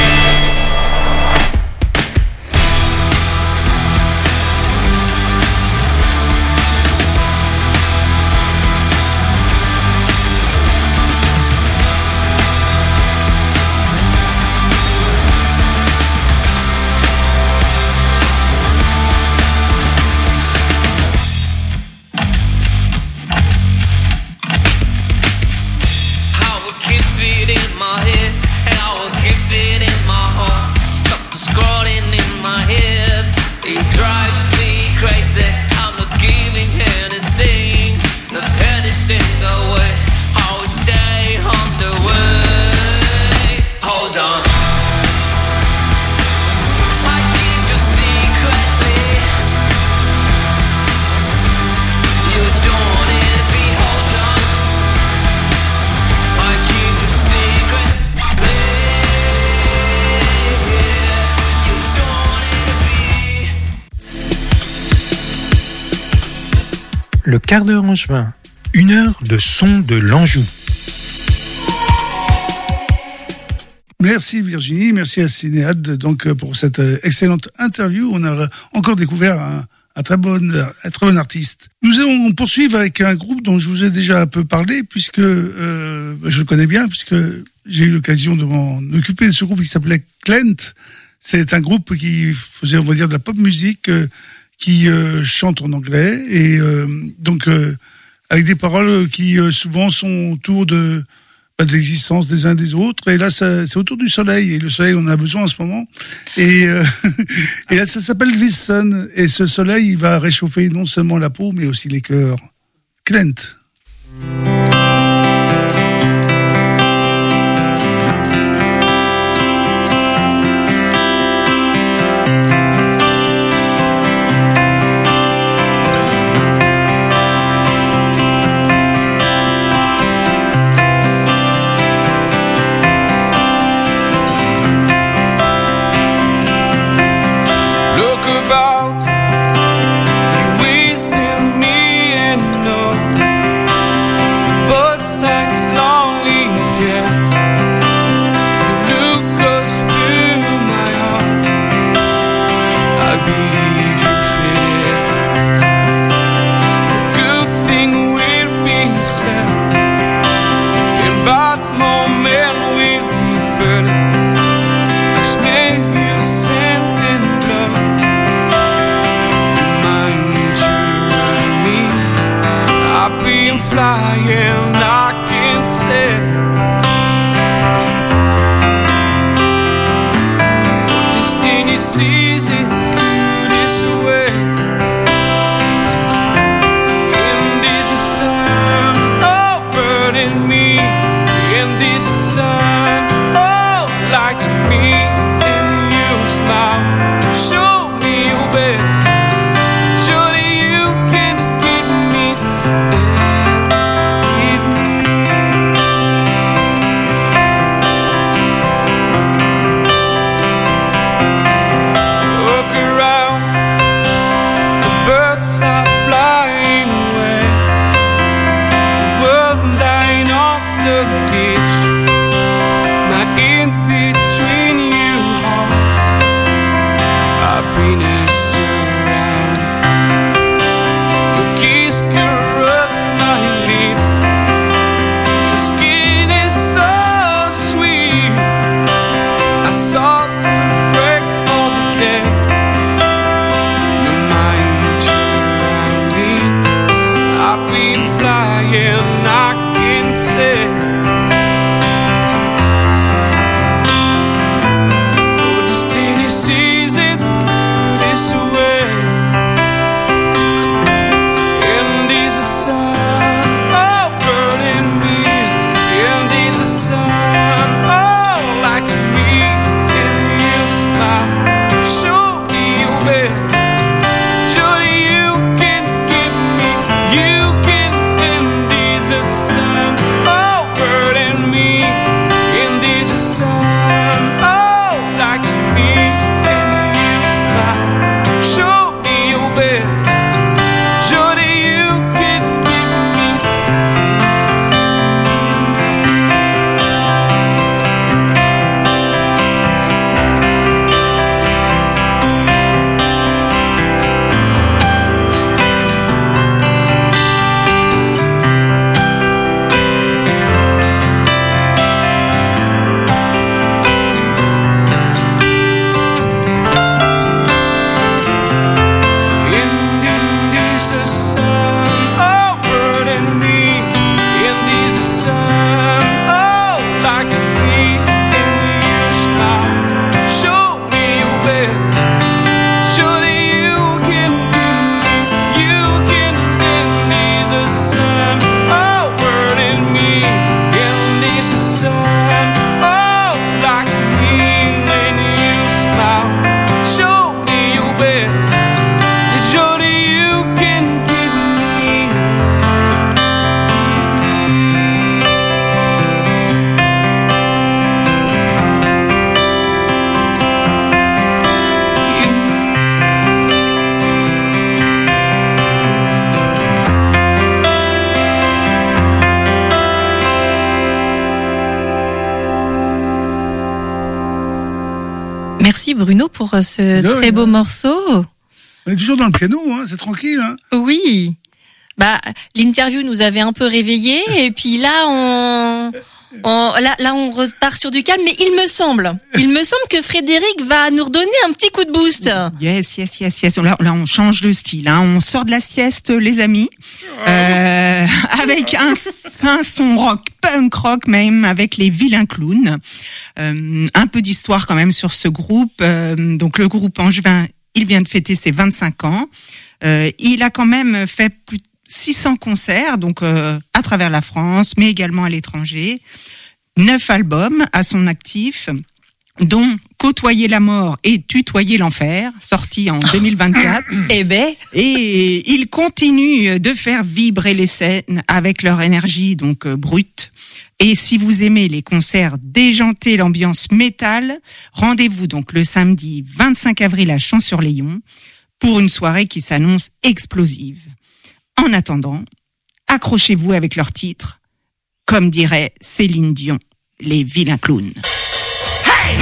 Le quart d'heure angevin, une heure de son de l'Anjou. Merci Virginie, merci à Sinéad donc pour cette excellente interview. On a encore découvert un, un très bon, un très bon artiste. Nous allons poursuivre avec un groupe dont je vous ai déjà un peu parlé puisque euh, je le connais bien puisque j'ai eu l'occasion de m'en occuper de ce groupe qui s'appelait Clent. C'est un groupe qui faisait, on va dire, de la pop musique. Euh, qui euh, chante en anglais et euh, donc euh, avec des paroles qui euh, souvent sont autour de, bah, de l'existence des uns des autres. Et là, ça, c'est autour du soleil et le soleil, on en a besoin en ce moment. Et, euh, et là, ça s'appelle This Sun et ce soleil, il va réchauffer non seulement la peau mais aussi les cœurs. Clent. Flying, I can say but destiny sees it this way. And there's a sun over in me, and this sun, oh, like me, and you smile, show me your way. Surely you can give me. Give me merci Bruno pour ce De très rien. beau morceau. On est toujours dans le piano, hein, c'est tranquille. Hein. Oui. Bah, l'interview nous avait un peu réveillés et puis là on, on là, là on repart sur du calme. Mais il me semble, il me semble que Frédéric va nous redonner un petit coup de boost. Yes, yes, yes, yes. Là, là on change de style. Hein. On sort de la sieste, les amis, euh, avec un, un son rock, punk rock même, avec les Vilains Clowns. Euh, un peu d'histoire quand même sur ce groupe. Euh, donc le groupe angevin, il vient de fêter ses vingt-cinq ans. Euh, il a quand même fait plus de six cents concerts, donc euh, à travers la France, mais également à l'étranger. Neuf albums à son actif, dont Côtoyer la mort et Tutoyer l'enfer, sorti en deux mille vingt-quatre. Eh ben. Et il continue de faire vibrer les scènes avec leur énergie donc euh, brute. Et si vous aimez les concerts déjantés, l'ambiance métal, rendez-vous donc le samedi vingt-cinq avril à Champs-sur-Léon pour une soirée qui s'annonce explosive. En attendant, accrochez-vous avec leur titre, comme dirait Céline Dion, les Vilains Clowns. Hey!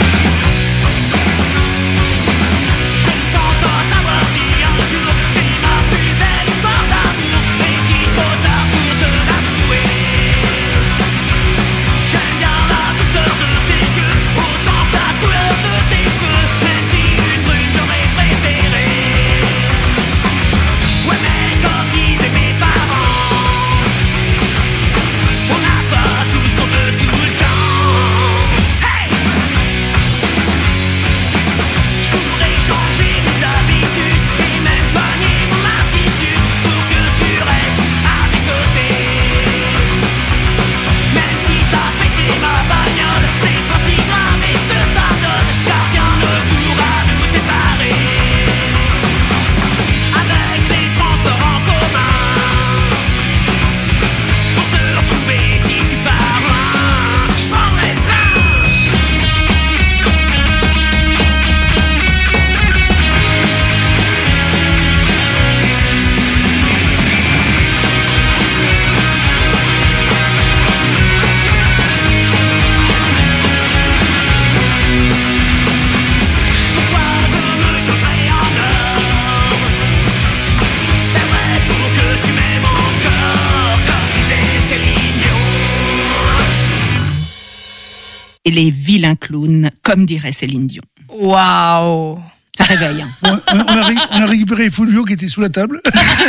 Et les Vilains Clowns, comme dirait Céline Dion. Waouh! Ça réveille. Hein. On, on, a, ré, on a récupéré Fulvio qui était sous la table.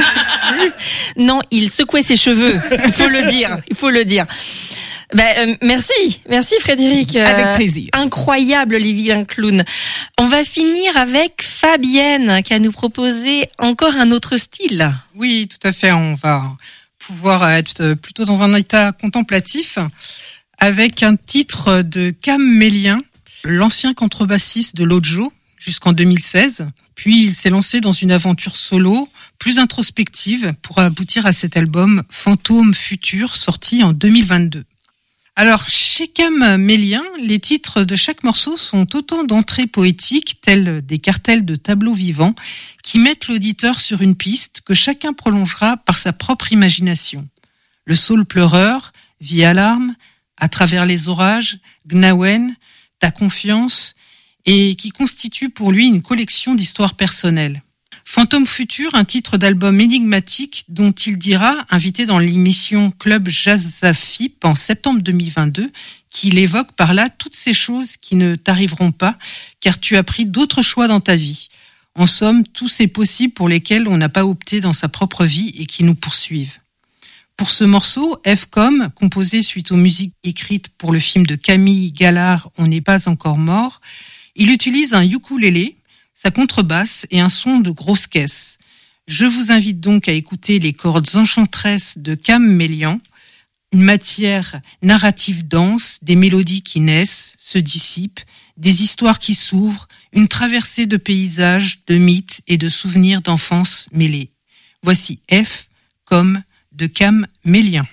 Non, il secouait ses cheveux. Il faut le dire. Il faut le dire. Ben, euh, merci, merci Frédéric. Euh, Avec plaisir. Incroyable les Vilains Clowns. On va finir avec Fabienne qui a nous proposé encore un autre style. Oui, tout à fait. On va pouvoir être plutôt dans un état contemplatif avec un titre de Cam Mélien, l'ancien contrebassiste de Lojo, jusqu'en deux mille seize. Puis il s'est lancé dans une aventure solo, plus introspective, pour aboutir à cet album Fantôme Futur, sorti en deux mille vingt-deux. Alors, chez Cam Mélien, les titres de chaque morceau sont autant d'entrées poétiques, telles des cartels de tableaux vivants, qui mettent l'auditeur sur une piste que chacun prolongera par sa propre imagination. Le saule pleureur, Vie alarme, À travers les orages, Gnawen, Ta confiance, et qui constitue pour lui une collection d'histoires personnelles. Fantôme Futur, un titre d'album énigmatique dont il dira, invité dans l'émission Club Jazz Zafip en septembre deux mille vingt-deux, qu'il évoque par là toutes ces choses qui ne t'arriveront pas, car tu as pris d'autres choix dans ta vie. En somme, tous ces possibles pour lesquels on n'a pas opté dans sa propre vie et qui nous poursuivent. Pour ce morceau, F C O M, composé suite aux musiques écrites pour le film de Camille Gallard, On n'est pas encore mort, il utilise un ukulélé, sa contrebasse et un son de grosse caisse. Je vous invite donc à écouter les cordes enchanteresses de Cam Mélien, une matière narrative dense, des mélodies qui naissent, se dissipent, des histoires qui s'ouvrent, une traversée de paysages, de mythes et de souvenirs d'enfance mêlés. Voici F C O M de Cam Mélien.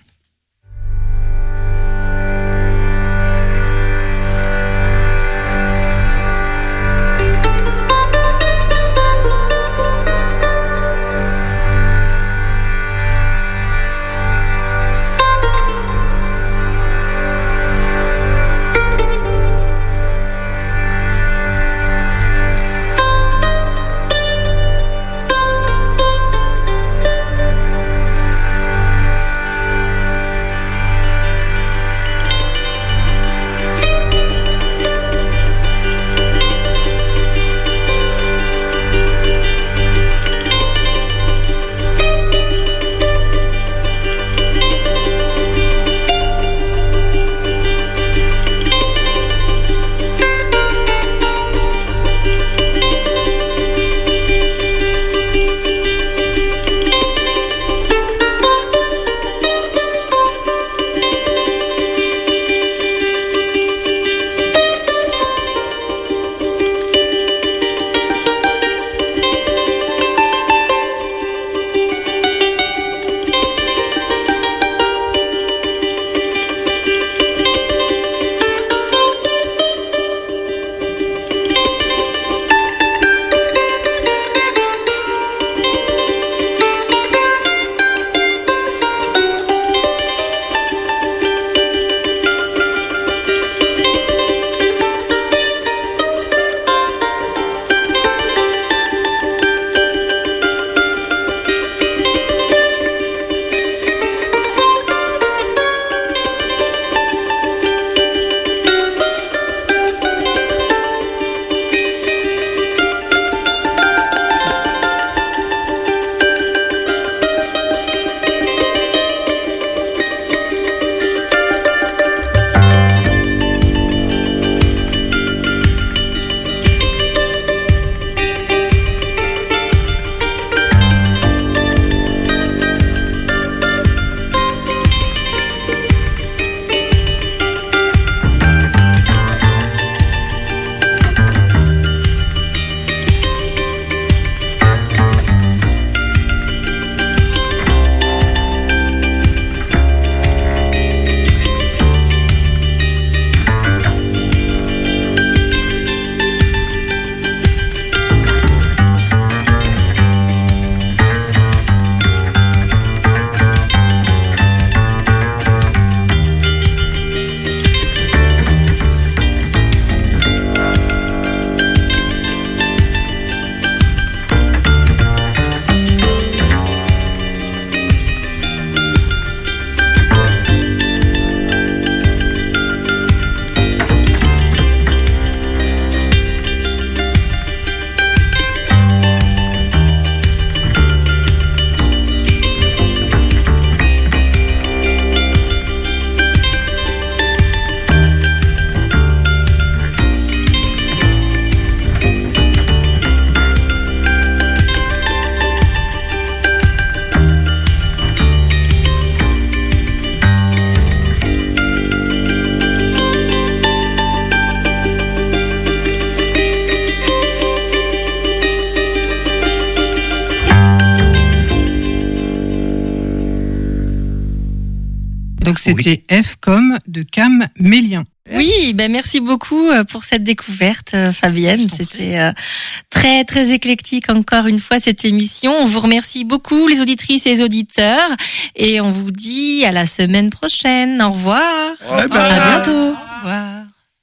Donc c'était F comme de Cam Mélien. Oui, ben merci beaucoup pour cette découverte, Fabienne. C'était euh, très très éclectique encore une fois cette émission. On vous remercie beaucoup les auditrices et les auditeurs et on vous dit à la semaine prochaine. Au revoir. Ouais, bah, à bientôt. Au revoir.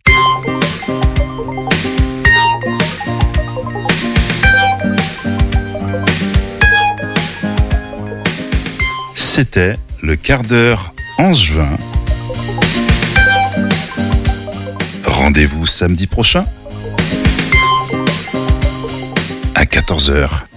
C'était le quart d'heure angevin. Rendez-vous samedi prochain à quatorze heures.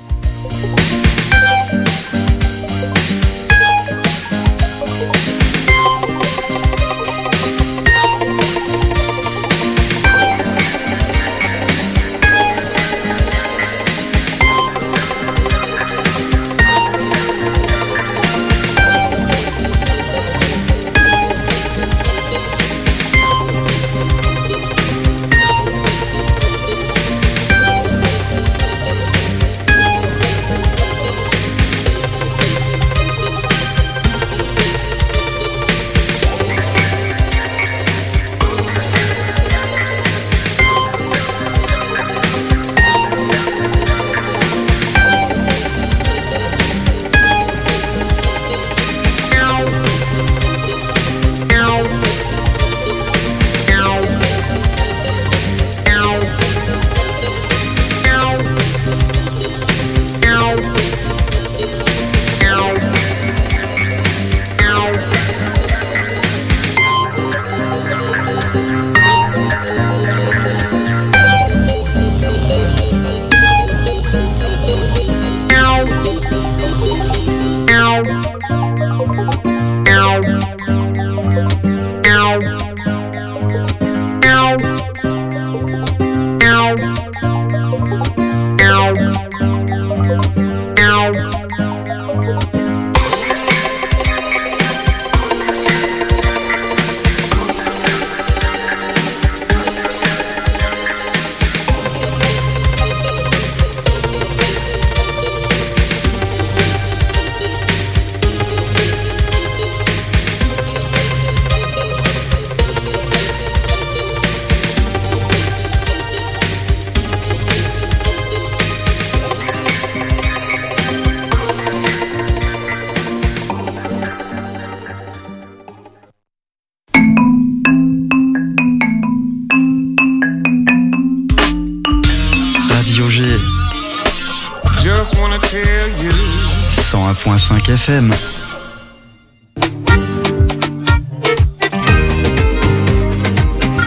cent un point cinq F M.